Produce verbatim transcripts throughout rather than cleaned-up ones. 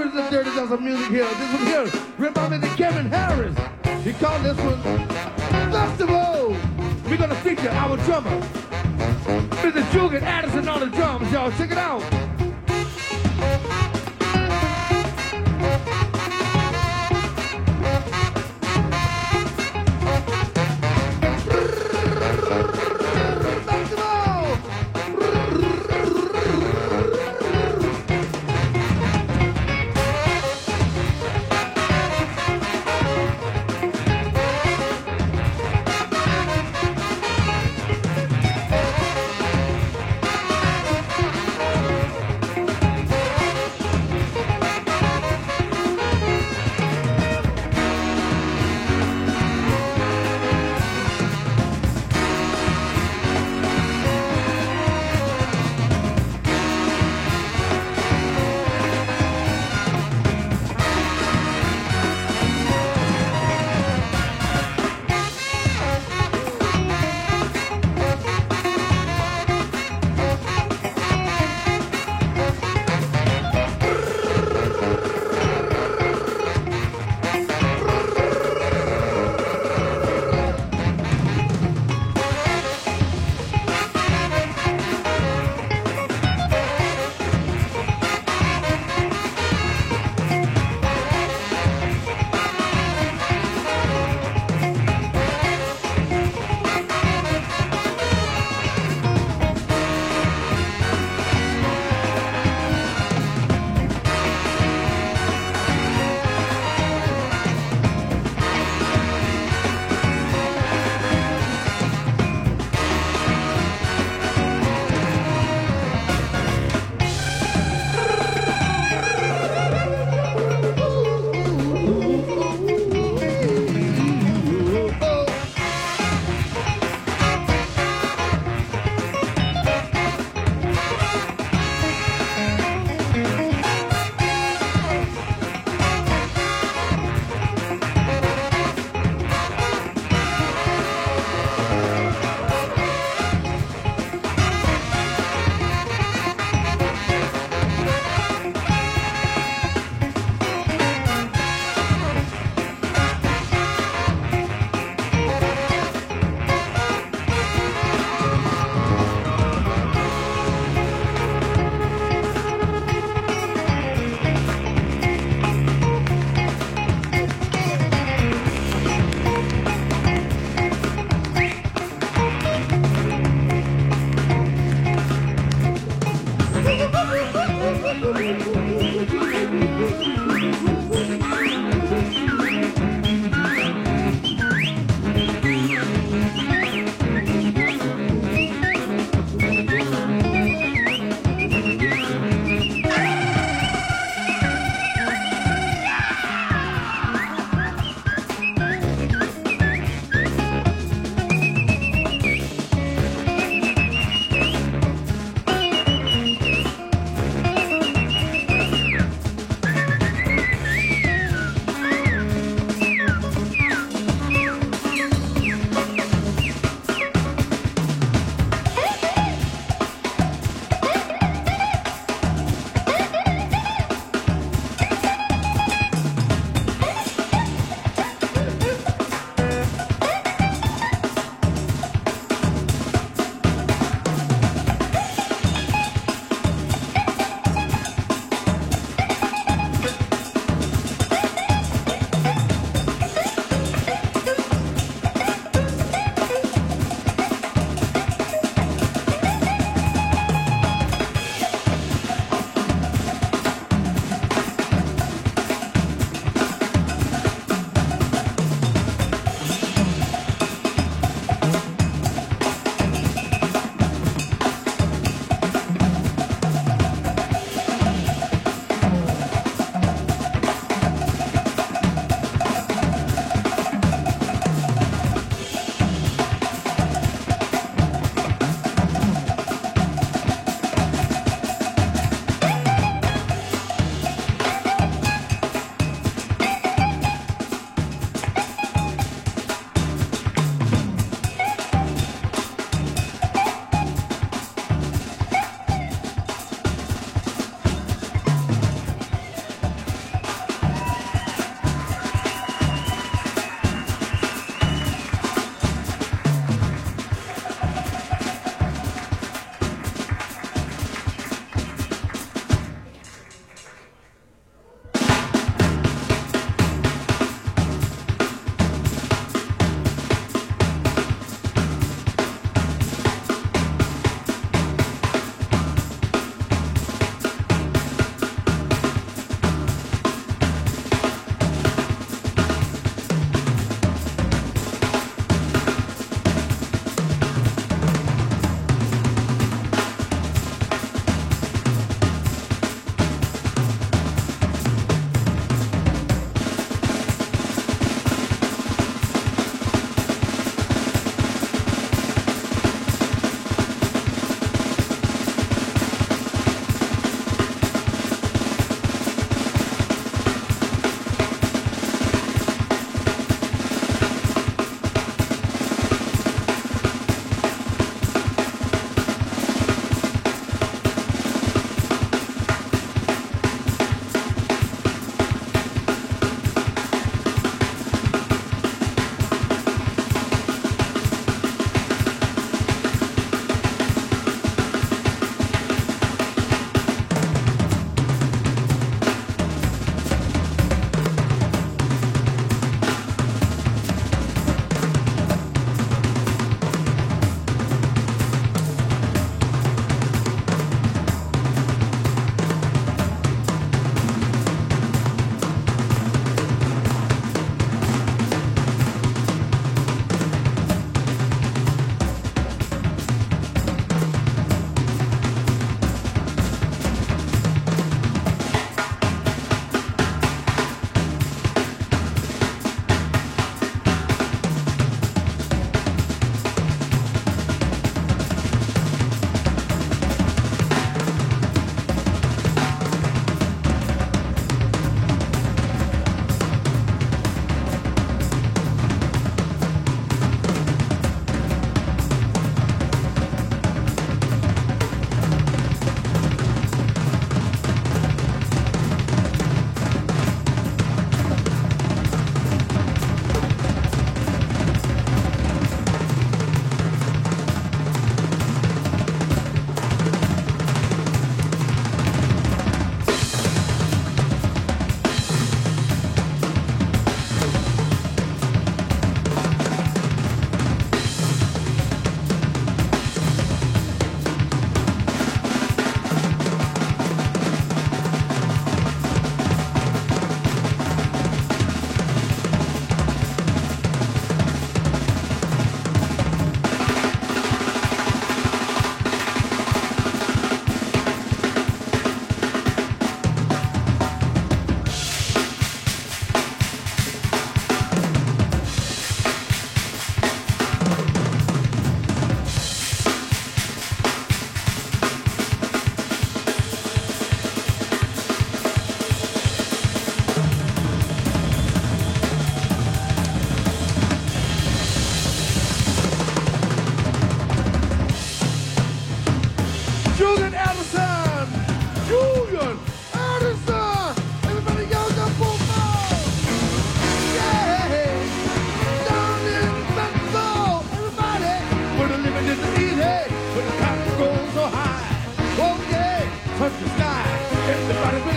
the Dirty Dozen music here. This one here, written by Mister Kevin Harris. He called this one Festival. We're gonna feature our drummer, Mister Julian Addison on the drums, y'all. Check it out.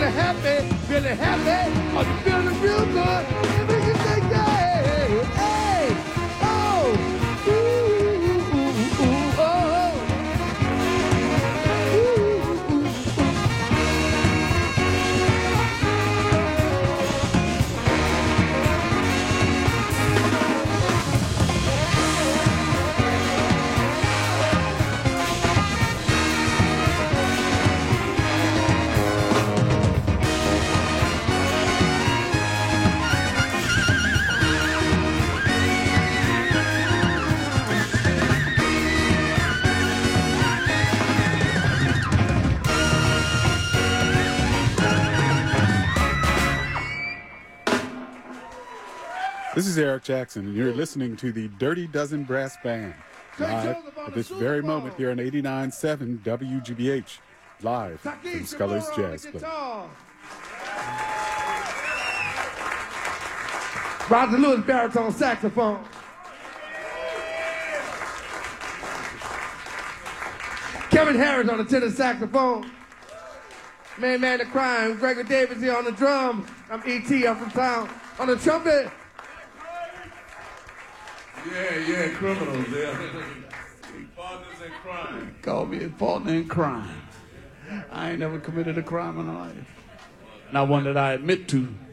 happy, feeling happy, are you feeling real good? If you can say yeah, hey, oh, ooh, ooh, ooh, ooh, oh, ooh, ooh, ooh. This is Eric Jackson, and you're listening to the Dirty Dozen Brass Band, live at this very moment here on eighty-nine point seven W G B H, live from Sculler's Jazz Club. Roger Lewis, baritone saxophone. Kevin Harris on the tenor saxophone. Man, man, the crime. Gregory Davis here on the drums. I'm E T, I'm from town. On the trumpet. Yeah, yeah, criminals, yeah. Partners in crime. Call me a partner in crime. I ain't never committed a crime in my life. Not one that I admit to.